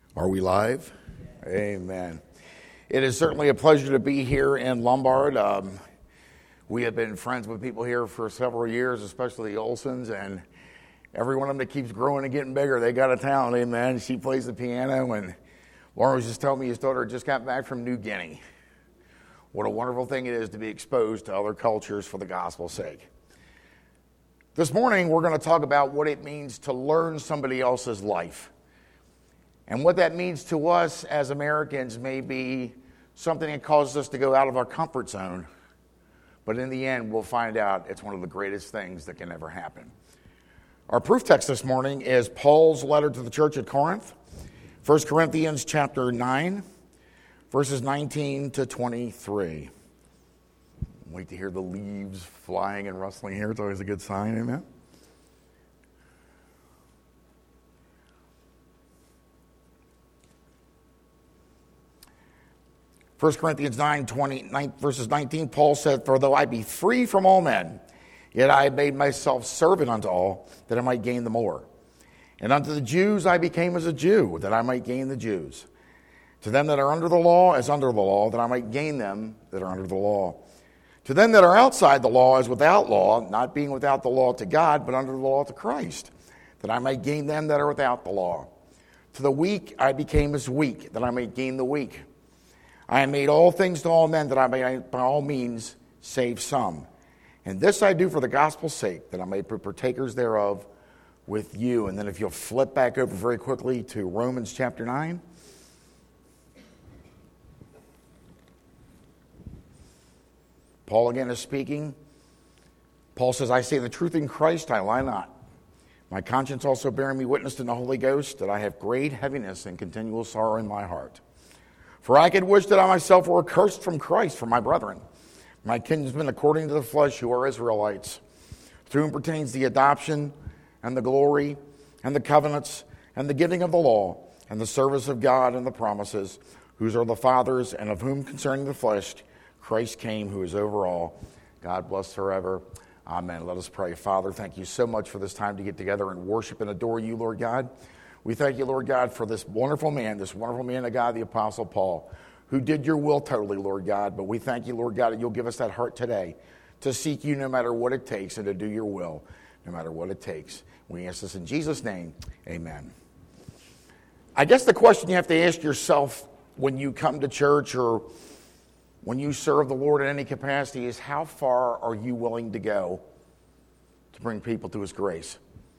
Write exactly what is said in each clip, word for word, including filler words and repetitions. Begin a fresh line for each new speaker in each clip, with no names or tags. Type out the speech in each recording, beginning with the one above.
Are we live? Amen. It is certainly a pleasure to be here in Lombard. Um, we have been friends with people here for several years, especially the Olsons, and every one of them that keeps growing and getting bigger, they got a talent, amen. She plays the piano, and Lauren was just telling me his daughter just got back from New Guinea. What a wonderful thing it is to be exposed to other cultures for the gospel's sake. This morning, we're going to talk about what it means to learn somebody else's life. And what that means to us as Americans may be something that causes us to go out of our comfort zone. But in the end, we'll find out it's one of the greatest things that can ever happen. Our proof text this morning is Paul's letter to the church at Corinth, First Corinthians chapter nine, verses nineteen to twenty-three. Wait to hear the leaves flying and rustling here. It's always a good sign, amen? First Corinthians nine, twenty, nine, verses nineteen, Paul said, "For though I be free from all men, yet I have made myself servant unto all, that I might gain the more. And unto the Jews I became as a Jew, that I might gain the Jews. To them that are under the law, as under the law, that I might gain them that are under the law. To them that are outside the law, as without law, not being without the law to God, but under the law to Christ, that I might gain them that are without the law. To the weak I became as weak, that I might gain the weak. I have made all things to all men, that I may by all means save some. And this I do for the gospel's sake, that I may be partakers thereof with you." And then if you'll flip back over very quickly to Romans chapter nine. Paul again is speaking. Paul says, "I say the truth in Christ, I lie not. My conscience also bearing me witness in the Holy Ghost, that I have great heaviness and continual sorrow in my heart. For I could wish that I myself were accursed from Christ for my brethren, my kinsmen according to the flesh, who are Israelites, to whom pertains the adoption and the glory and the covenants and the giving of the law and the service of God and the promises, whose are the fathers, and of whom concerning the flesh Christ came, who is over all. God bless forever. Amen." Let us pray. Father, thank you so much for this time to get together and worship and adore you, Lord God. We thank you, Lord God, for this wonderful man, this wonderful man of God, the Apostle Paul, who did your will totally, Lord God. But we thank you, Lord God, that you'll give us that heart today to seek you no matter what it takes and to do your will no matter what it takes. We ask this in Jesus' name, amen. I guess the question you have to ask yourself when you come to church or when you serve the Lord in any capacity is, how far are you willing to go to bring people to his grace?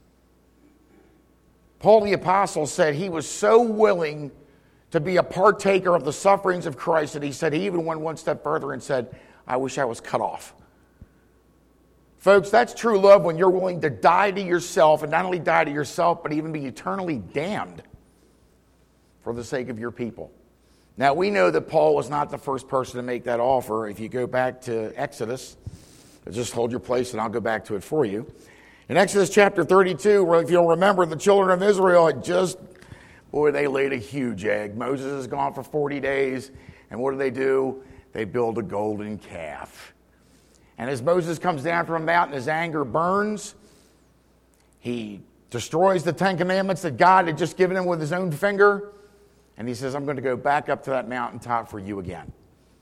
Paul the Apostle said he was so willing to be a partaker of the sufferings of Christ that he said he even went one step further and said, "I wish I was cut off." Folks, that's true love when you're willing to die to yourself, and not only die to yourself, but even be eternally damned for the sake of your people. Now, we know that Paul was not the first person to make that offer. If you go back to Exodus, just hold your place and I'll go back to it for you. In Exodus chapter thirty-two, if you'll remember, the children of Israel had just, boy, they laid a huge egg. Moses is gone for forty days, and what do they do? They build a golden calf. And as Moses comes down from a mountain, his anger burns. He destroys the Ten Commandments that God had just given him with his own finger. And he says, "I'm going to go back up to that mountaintop for you again."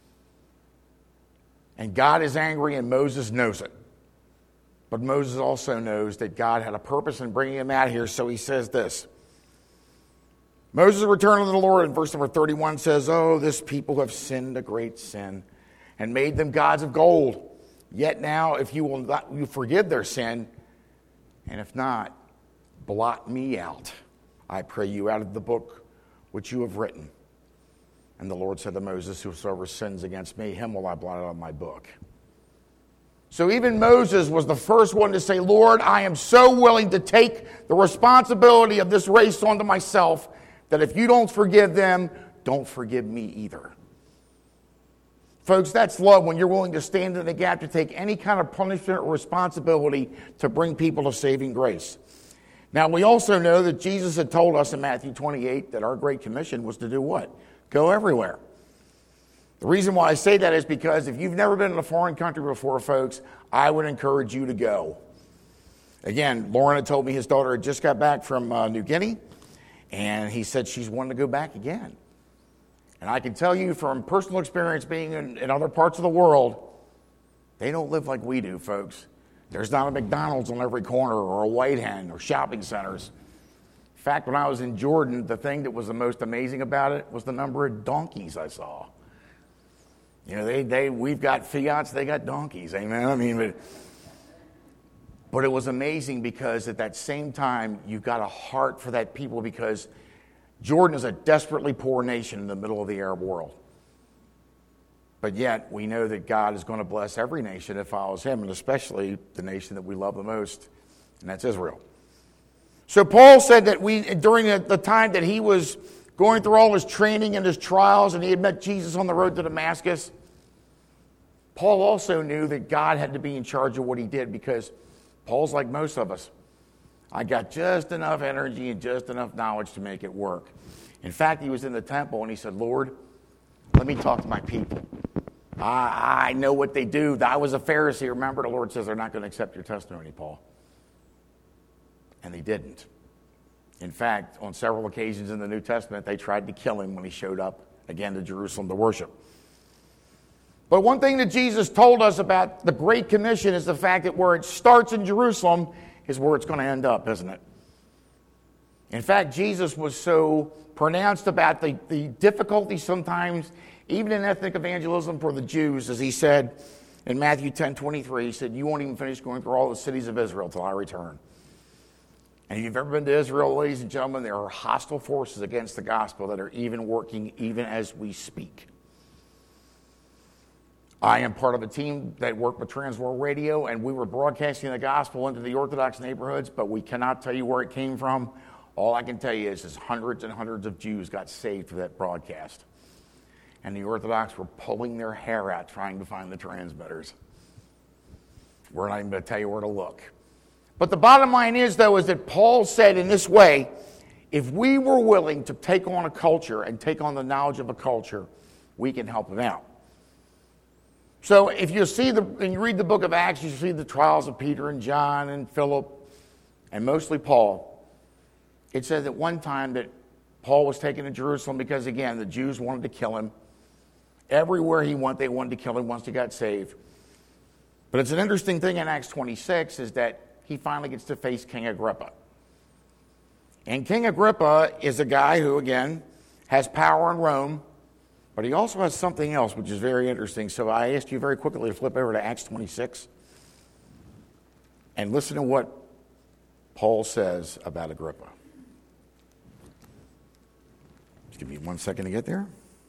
And God is angry, and Moses knows it. But Moses also knows that God had a purpose in bringing him out here, so he says this. Moses returned unto the Lord, and verse number thirty-one says, "Oh, this people have sinned a great sin, and made them gods of gold. Yet now, if you will not, you forgive their sin, and if not, blot me out, I pray you, out of the book which you have written." And the Lord said to Moses, "Whosoever sins against me, him will I blot out of my book." So even Moses was the first one to say, "Lord, I am so willing to take the responsibility of this race onto myself that if you don't forgive them, don't forgive me either." Folks, that's love when you're willing to stand in the gap to take any kind of punishment or responsibility to bring people to saving grace. Now, we also know that Jesus had told us in Matthew twenty-eight that our Great Commission was to do what? Go everywhere. The reason why I say that is because if you've never been in a foreign country before, folks, I would encourage you to go. Again, Lauren had told me his daughter had just got back from uh, New Guinea, And he said she's wanting to go back again. And I can tell you from personal experience being in, in other parts of the world, they don't live like we do, folks. There's not a McDonald's on every corner or a White Hen or shopping centers. In fact, when I was in Jordan, the thing that was the most amazing about it was the number of donkeys I saw. You know, they, they we've got Fiats, they got donkeys, amen? I mean, but, but it was amazing because at that same time, you got a heart for that people because Jordan is a desperately poor nation in the middle of the Arab world. But yet, we know that God is going to bless every nation that follows him, and especially the nation that we love the most, and that's Israel. So Paul said that we, during the, the time that he was going through all his training and his trials, and he had met Jesus on the road to Damascus, Paul also knew that God had to be in charge of what he did because Paul's like most of us. I got just enough energy and just enough knowledge to make it work. In fact, he was in the temple and he said, Lord, let me talk to my people. I, I know what they do. I was a Pharisee. Remember, the Lord says they're not going to accept your testimony, Paul. And they didn't. In fact, on several occasions in the New Testament, they tried to kill him when he showed up again to Jerusalem to worship. But one thing that Jesus told us about the Great Commission is the fact that where it starts in Jerusalem is where it's going to end up, isn't it? In fact, Jesus was so pronounced about the, the difficulty sometimes, even in ethnic evangelism for the Jews, as he said in Matthew ten twenty-three, he said, you won't even finish going through all the cities of Israel till I return. And if you've ever been to Israel, ladies and gentlemen, there are hostile forces against the gospel that are even working even as we speak. I am part of a team that worked with Transworld Radio, and we were broadcasting the gospel into the Orthodox neighborhoods, but we cannot tell you where it came from. All I can tell you is, is hundreds and hundreds of Jews got saved through that broadcast. And the Orthodox were pulling their hair out trying to find the transmitters. We're not even going to tell you where to look. But the bottom line is, though, is that Paul said in this way, if we were willing to take on a culture and take on the knowledge of a culture, we can help them out. So if you see the, and you read the book of Acts, you see the trials of Peter and John and Philip, and mostly Paul. It says at one time that Paul was taken to Jerusalem because, again, the Jews wanted to kill him. Everywhere he went, they wanted to kill him once he got saved. But it's an interesting thing in Acts twenty-six is that he finally gets to face King Agrippa. And King Agrippa is a guy who, again, has power in Rome, but he also has something else which is very interesting. So I asked you very quickly to flip over to Acts twenty-six and listen to what Paul says about Agrippa. Just give me one second to get there.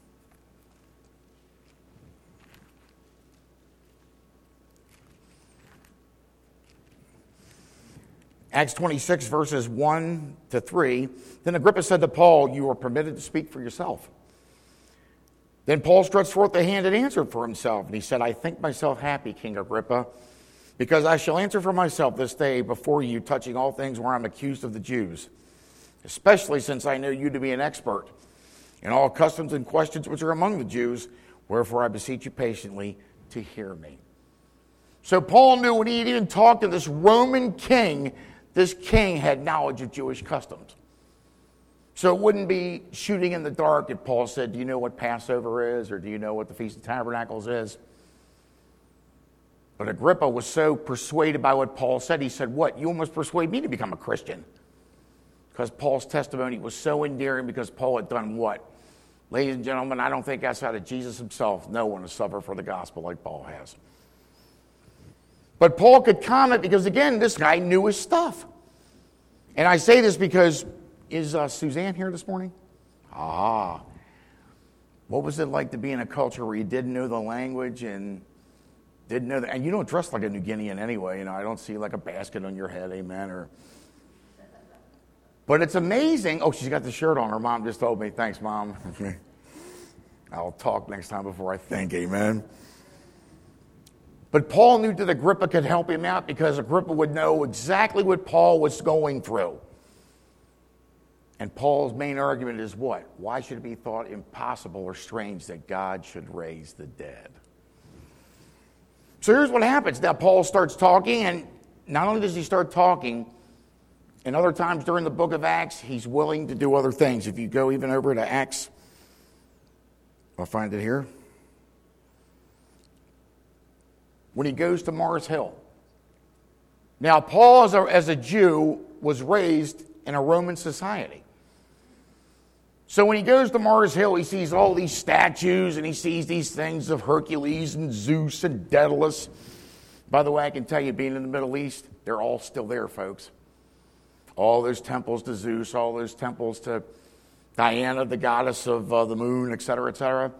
Acts twenty-six, verses one to three. Then Agrippa said to Paul, you are permitted to speak for yourself. Then Paul stretched forth the hand and answered for himself. And he said, I think myself happy, King Agrippa, because I shall answer for myself this day before you touching all things where I'm accused of the Jews, especially since I know you to be an expert in all customs and questions which are among the Jews, wherefore I beseech you patiently to hear me. So Paul knew when he had even talked to this Roman king, this king had knowledge of Jewish customs. So it wouldn't be shooting in the dark if Paul said, do you know what Passover is, or do you know what the Feast of Tabernacles is? But Agrippa was so persuaded by what Paul said, he said, what, you almost persuade me to become a Christian? Because Paul's testimony was so endearing because Paul had done what? Ladies and gentlemen, I don't think outside of Jesus himself, no one has suffered for the gospel like Paul has. But Paul could comment because, again, this guy knew his stuff. And I say this because, is uh, Suzanne here this morning? Ah. What was it like to be in a culture where you didn't know the language and didn't know that? And you don't dress like a New Guinean anyway. You know, I don't see like a basket on your head, amen. Or, but it's amazing. Oh, she's got the shirt on. Her mom just told me. Thanks, Mom. I'll talk next time before I think, amen. But Paul knew that Agrippa could help him out because Agrippa would know exactly what Paul was going through. And Paul's main argument is what? Why should it be thought impossible or strange that God should raise the dead? So here's what happens. Now Paul starts talking, and not only does he start talking, And other times during the book of Acts, he's willing to do other things. If you go even over to Acts, I'll find it here. When he goes to Mars Hill. Now, Paul, as a, as a Jew, was raised in a Roman society. So when he goes to Mars Hill, he sees all these statues and he sees these things of Hercules and Zeus and Daedalus. By the way, I can tell you, being in the Middle East, they're all still there, folks. All those temples to Zeus, all those temples to Diana, the goddess of uh, the moon, et cetera, et cetera.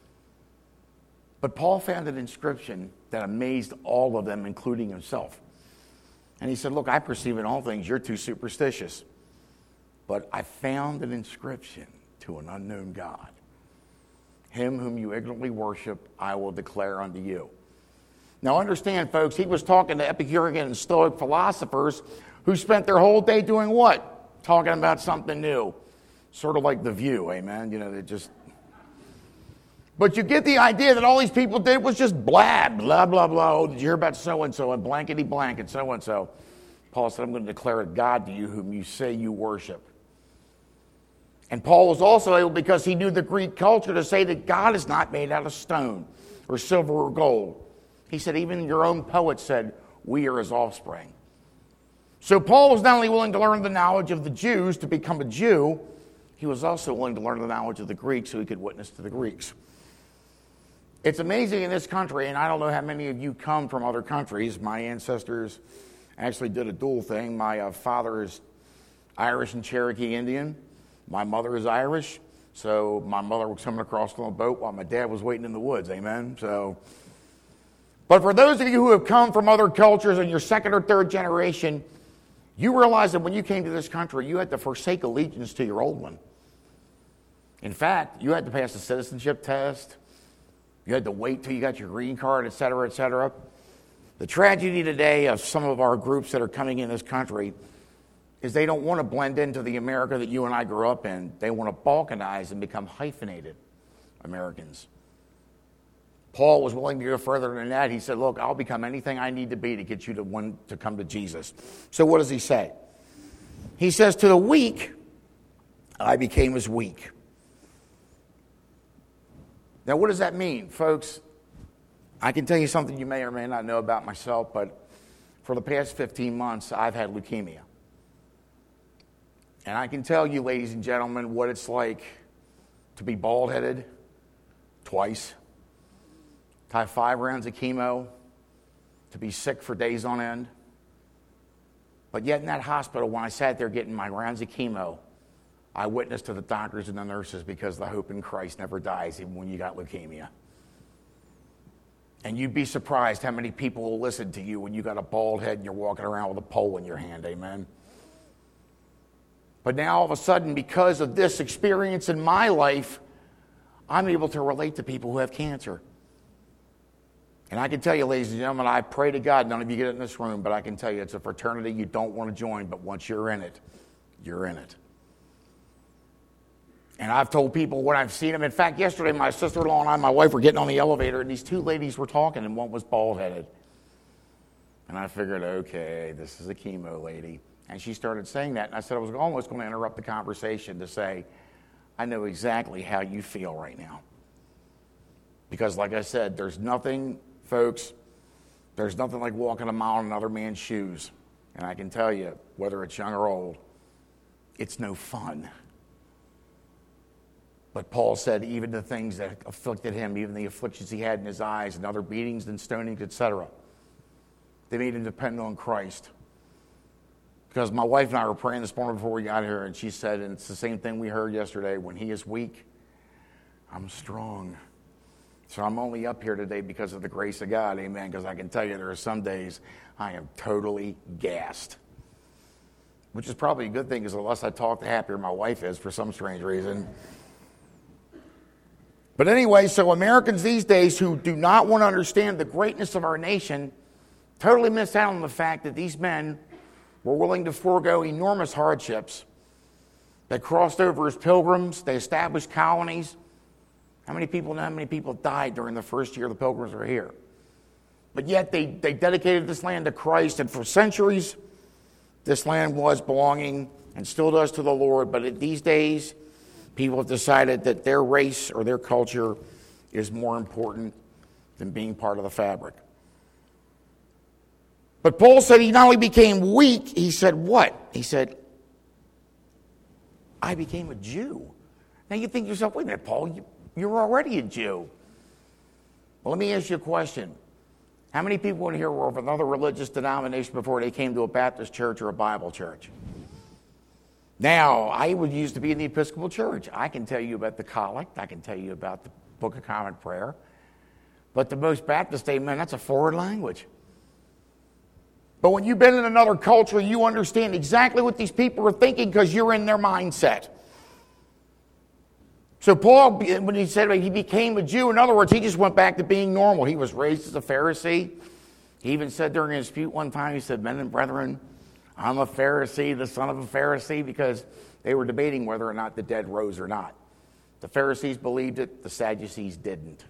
But Paul found an inscription that amazed all of them, including himself. And he said, look, I perceive in all things you're too superstitious. But I found an inscription to an unknown God. Him whom you ignorantly worship, I will declare unto you. Now understand, folks, he was talking to Epicurean and Stoic philosophers who spent their whole day doing what? Talking about something new. Sort of like The View, amen? You know, they just... But you get the idea that all these people did was just blab, blah, blah, blah. Oh, did you hear about so-and-so and blankety blank and so-and-so? Paul said, I'm going to declare a God to you whom you say you worship. And Paul was also able, because he knew the Greek culture, to say that God is not made out of stone or silver or gold. He said, even your own poet said, we are his offspring. So Paul was not only willing to learn the knowledge of the Jews to become a Jew, he was also willing to learn the knowledge of the Greeks so he could witness to the Greeks. It's amazing in this country, and I don't know how many of you come from other countries. My ancestors actually did a dual thing. My uh, father is Irish and Cherokee Indian. My mother is Irish. So my mother was coming across on a boat while my dad was waiting in the woods. Amen? So, but for those of you who have come from other cultures and you're second or third generation, you realize that when you came to this country, you had to forsake allegiance to your old one. In fact, you had to pass a citizenship test. You had to wait till you got your green card, et cetera, et cetera. The tragedy today of some of our groups that are coming in this country is they don't want to blend into the America that you and I grew up in. They want to balkanize and become hyphenated Americans. Paul was willing to go further than that. He said, look, I'll become anything I need to be to get you to, one, to come to Jesus. So what does he say? He says, to the weak, I became as weak. Now, what does that mean, folks? I can tell you something you may or may not know about myself, but for the past fifteen months, I've had leukemia. And I can tell you, ladies and gentlemen, what it's like to be bald-headed twice, to have five rounds of chemo, to be sick for days on end. But yet in that hospital, when I sat there getting my rounds of chemo, I witnessed to the doctors and the nurses, because the hope in Christ never dies even when you got leukemia. And you'd be surprised how many people will listen to you when you got a bald head and you're walking around with a pole in your hand, amen? But now all of a sudden, because of this experience in my life, I'm able to relate to people who have cancer. And I can tell you, ladies and gentlemen, I pray to God, none of you get in this room, but I can tell you it's a fraternity you don't want to join, but once you're in it, you're in it. And I've told people when I've seen them. In fact, yesterday my sister-in-law and I, my wife, were getting on the elevator, and these two ladies were talking, and one was bald-headed. And I figured, okay, this is a chemo lady. And she started saying that, and I said I was almost going to interrupt the conversation to say, I know exactly how you feel right now. Because like I said, there's nothing, folks, there's nothing like walking a mile in another man's shoes. And I can tell you, whether it's young or old, it's no fun. But Paul said even the things that afflicted him, even the afflictions he had in his eyes and other beatings and stonings, et cetera, they made him depend on Christ. Because my wife and I were praying this morning before we got here, and she said, and it's the same thing we heard yesterday, when he is weak, I'm strong. So I'm only up here today because of the grace of God, amen, because I can tell you there are some days I am totally gassed. Which is probably a good thing, because the less I talk, the happier my wife is for some strange reason. But anyway, so Americans these days who do not want to understand the greatness of our nation totally miss out on the fact that these men were willing to forego enormous hardships. They crossed over as pilgrims. They established colonies. How many people know how many people died during the first year the pilgrims were here? But yet they, they dedicated this land to Christ, and for centuries This land was belonging and still does to the Lord, but these days, people have decided that their race or their culture is more important than being part of the fabric. But Paul said he not only became weak, he said what? He said, I became a Jew. Now you think to yourself, wait a minute, Paul, you, you're already a Jew. Well, let me ask you a question. How many people in here were of another religious denomination before they came to a Baptist church or a Bible church? Now, I would used to be in the Episcopal Church. I can tell you about the Collect. I can tell you about the Book of Common Prayer. But the most Baptist amen, that's a foreign language. But when you've been in another culture, you understand exactly what these people are thinking because you're in their mindset. So Paul, when he said he became a Jew, in other words, he just went back to being normal. He was raised as a Pharisee. He even said during a dispute one time, he said, men and brethren, I'm a Pharisee, the son of a Pharisee, because they were debating whether or not the dead rose or not. The Pharisees believed it, the Sadducees didn't.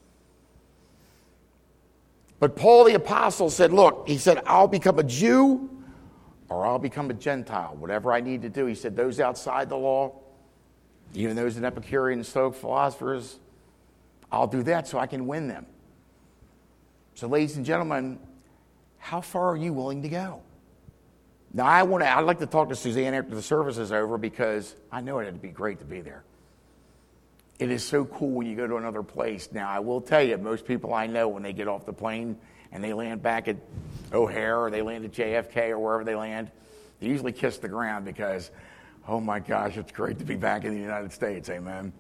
But Paul the Apostle said, look, he said, I'll become a Jew or I'll become a Gentile, whatever I need to do. He said, those outside the law, even those in Epicurean and Stoic philosophers, I'll do that so I can win them. So ladies and gentlemen, how far are you willing to go? Now, I want to, I'd like to talk to Suzanne after the service is over because I know it'd be great to be there. It is so cool when you go to another place. Now, I will tell you, most people I know, when they get off the plane and they land back at O'Hare or they land at J F K or wherever they land, they usually kiss the ground because, oh my gosh, it's great to be back in the United States, amen.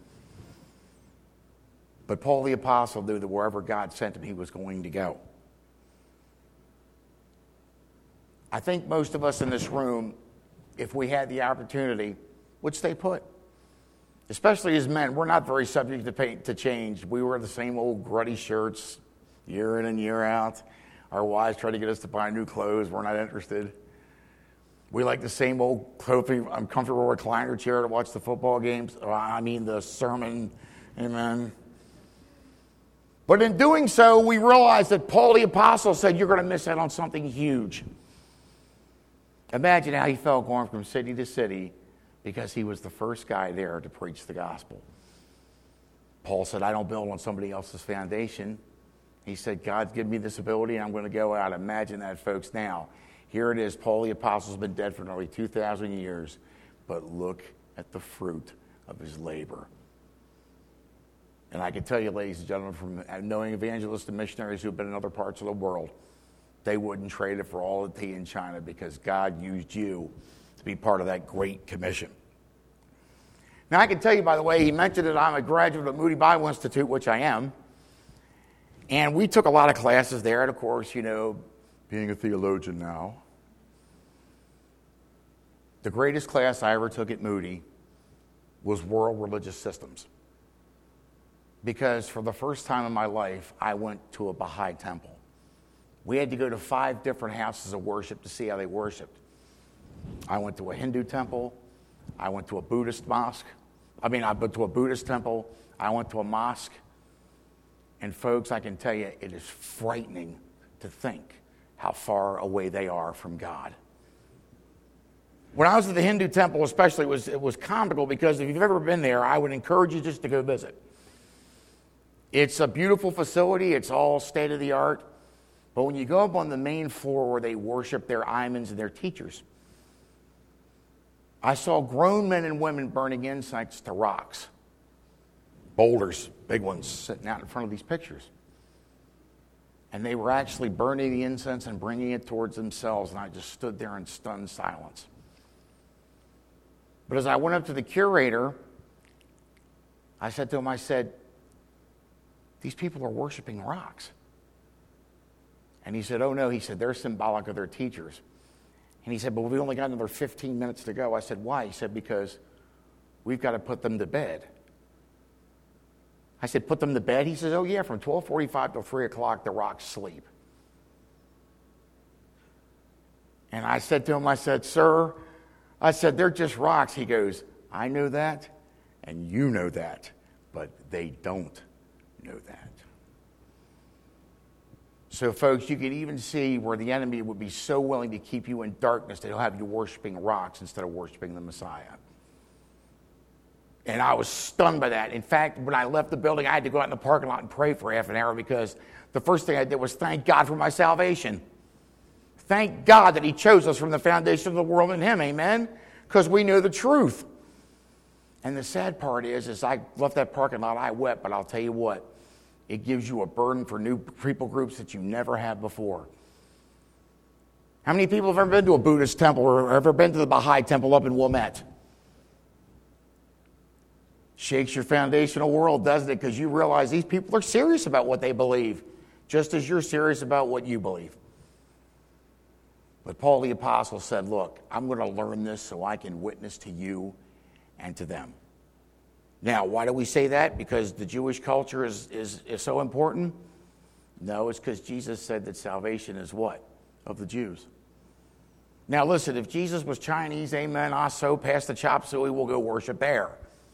But Paul the Apostle knew that wherever God sent him, he was going to go. I think most of us in this room, if we had the opportunity, would stay put. Especially as men, we're not very subject to, pay, to change. We wear the same old gruddy shirts year in and year out. Our wives try to get us to buy new clothes. We're not interested. We like the same old comfy, uncomfortable recliner chair to watch the football games. I mean the sermon, amen. But in doing so, we realize that Paul the Apostle said, you're going to miss out on something huge. Imagine how he felt going from city to city because he was the first guy there to preach the gospel. Paul said, I don't build on somebody else's foundation. He said, God's given me this ability, and I'm going to go out. Imagine that, folks. Now, here it is. Paul the Apostle's been dead for nearly two thousand years, but look at the fruit of his labor. And I can tell you, ladies and gentlemen, from knowing evangelists and missionaries who have been in other parts of the world, they wouldn't trade it for all the tea in China because God used you to be part of that great commission. Now, I can tell you, by the way, he mentioned that I'm a graduate of Moody Bible Institute, which I am. And we took a lot of classes there. And, of course, you know, being a theologian now, the greatest class I ever took at Moody was World Religious Systems. Because for the first time in my life, I went to a Baha'i temple. We had to go to five different houses of worship to see how they worshiped. I went to a Hindu temple. I went to a Buddhist mosque. I mean, I went to a Buddhist temple. I went to a mosque. And folks, I can tell you, it is frightening to think how far away they are from God. When I was at the Hindu temple especially, it was, it was comical because if you've ever been there, I would encourage you just to go visit. It's a beautiful facility. It's all state-of-the-art. But when you go up on the main floor where they worship their imams and their teachers, I saw grown men and women burning incense to rocks. Boulders, big ones, sitting out in front of these pictures. And they were actually burning the incense and bringing it towards themselves, and I just stood there in stunned silence. But as I went up to the curator, I said to him, I said, these people are worshiping rocks. And he said, oh no, he said, they're symbolic of their teachers. And he said, but we've only got another fifteen minutes to go. I said, why? He said, because we've got to put them to bed. I said, put them to bed? He says, oh yeah, from twelve forty-five till three o'clock, the rocks sleep. And I said to him, I said, sir, I said, they're just rocks. He goes, I know that, and you know that, but they don't know that. So, folks, you can even see where the enemy would be so willing to keep you in darkness that he'll have you worshiping rocks instead of worshiping the Messiah. And I was stunned by that. In fact, when I left the building, I had to go out in the parking lot and pray for half an hour because the first thing I did was thank God for my salvation. Thank God that he chose us from the foundation of the world in him, amen? Because we know the truth. And the sad part is, as I left that parking lot, I wept, but I'll tell you what, it gives you a burden for new people groups that you never had before. How many people have ever been to a Buddhist temple or ever been to the Baha'i temple up in Wilmette? Shakes your foundational world, doesn't it? Because you realize these people are serious about what they believe, just as you're serious about what you believe. But Paul the Apostle said, look, I'm going to learn this so I can witness to you and to them. Now, why do we say that? Because the Jewish culture is, is, is so important? No, it's because Jesus said that salvation is what? Of the Jews. Now, listen, if Jesus was Chinese, amen, ah, so pass the chop suey, we'll go worship there.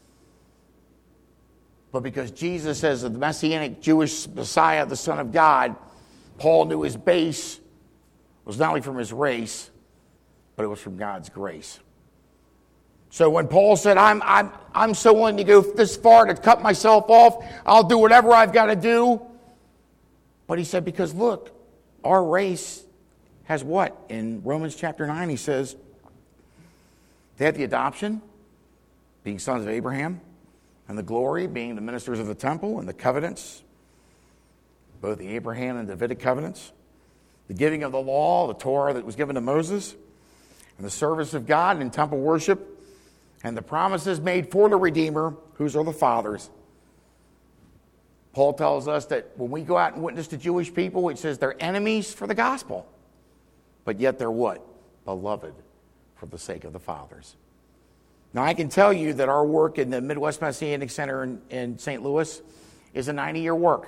But because Jesus says that the Messianic Jewish Messiah, the Son of God, Paul knew his base was not only from his race, but it was from God's grace. So when Paul said, I'm, I'm, I'm so willing to go this far to cut myself off, I'll do whatever I've got to do. But he said, because look, our race has what? In Romans chapter nine, he says, they had the adoption, being sons of Abraham, and the glory, being the ministers of the temple, and the covenants, both the Abraham and Davidic covenants, the giving of the law, the Torah that was given to Moses, and the service of God in temple worship, and the promises made for the Redeemer, whose are the fathers. Paul tells us that when we go out and witness to Jewish people, it says they're enemies for the gospel, but yet they're what? Beloved for the sake of the fathers. Now, I can tell you that our work in the Midwest Messianic Center in, in Saint Louis is a ninety-year work.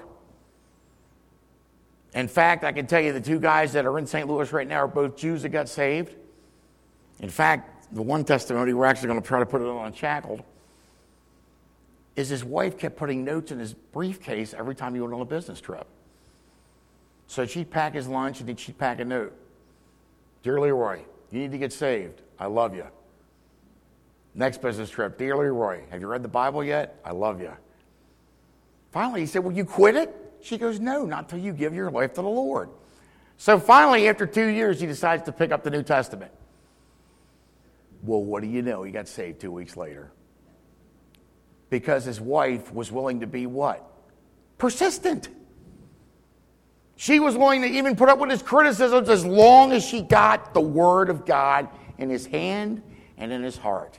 In fact, I can tell you the two guys that are in Saint Louis right now are both Jews that got saved. In fact, the one testimony, we're actually going to try to put it on Shackled, is his wife kept putting notes in his briefcase every time he went on a business trip. So she'd pack his lunch and then she'd pack a note. Dear Leroy, you need to get saved. I love you. Next business trip, dear Leroy, have you read the Bible yet? I love you. Finally, he said, will you quit it? She goes, no, not until you give your life to the Lord. So finally, after two years, he decides to pick up the New Testament. Well, what do you know? He got saved two weeks later. Because his wife was willing to be what? Persistent. She was willing to even put up with his criticisms as long as she got the Word of God in his hand and in his heart.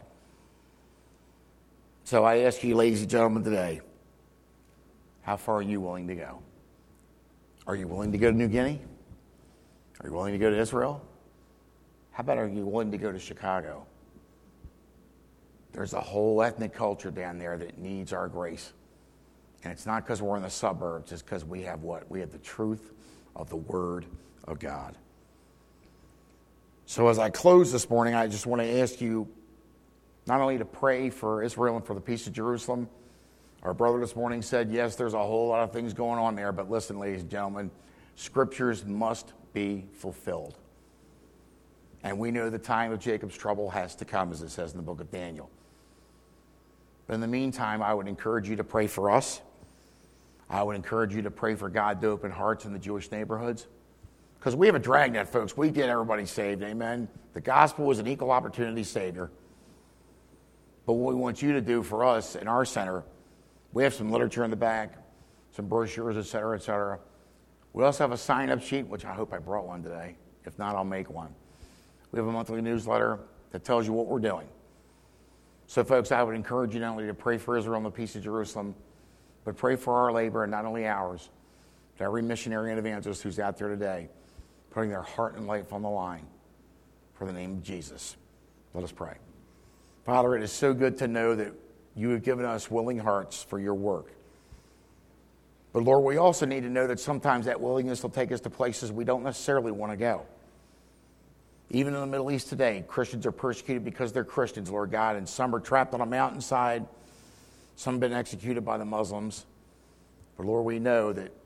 So I ask you, ladies and gentlemen, today, how far are you willing to go? Are you willing to go to New Guinea? Are you willing to go to Israel? How about are you willing to go to Chicago? There's a whole ethnic culture down there that needs our grace. And it's not because we're in the suburbs, it's because we have what? We have the truth of the Word of God. So as I close this morning, I just want to ask you not only to pray for Israel and for the peace of Jerusalem. Our brother this morning said, yes, there's a whole lot of things going on there, but listen, ladies and gentlemen, scriptures must be fulfilled. And we know the time of Jacob's trouble has to come, as it says in the book of Daniel. But in the meantime, I would encourage you to pray for us. I would encourage you to pray for God to open hearts in the Jewish neighborhoods. Because we have a dragnet, folks. We get everybody saved, amen? The gospel is an equal opportunity savior. But what we want you to do for us in our center, we have some literature in the back, some brochures, et cetera, et cetera. We also have a sign-up sheet, which I hope I brought one today. If not, I'll make one. We have a monthly newsletter that tells you what we're doing. So, folks, I would encourage you not only to pray for Israel and the peace of Jerusalem, but pray for our labor, and not only ours, but every missionary and evangelist who's out there today, putting their heart and life on the line for the name of Jesus. Let us pray. Father, it is so good to know that you have given us willing hearts for your work. But Lord, we also need to know that sometimes that willingness will take us to places we don't necessarily want to go. Even in the Middle East today, Christians are persecuted because they're Christians, Lord God, and some are trapped on a mountainside. Some have been executed by the Muslims. But Lord, we know that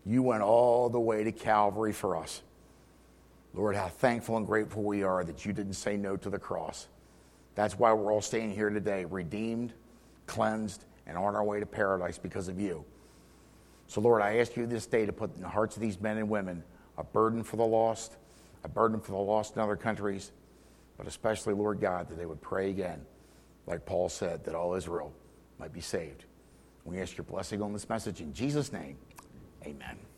You went all the way to Calvary for us. Lord, how thankful and grateful we are that you didn't say no to the cross. That's why we're all staying here today, redeemed, cleansed, and on our way to paradise because of you. So, Lord, I ask you this day to put in the hearts of these men and women a burden for the lost, a burden for the lost in other countries, but especially, Lord God, that they would pray again, like Paul said, that all Israel might be saved. We ask your blessing on this message in Jesus' name. Amen.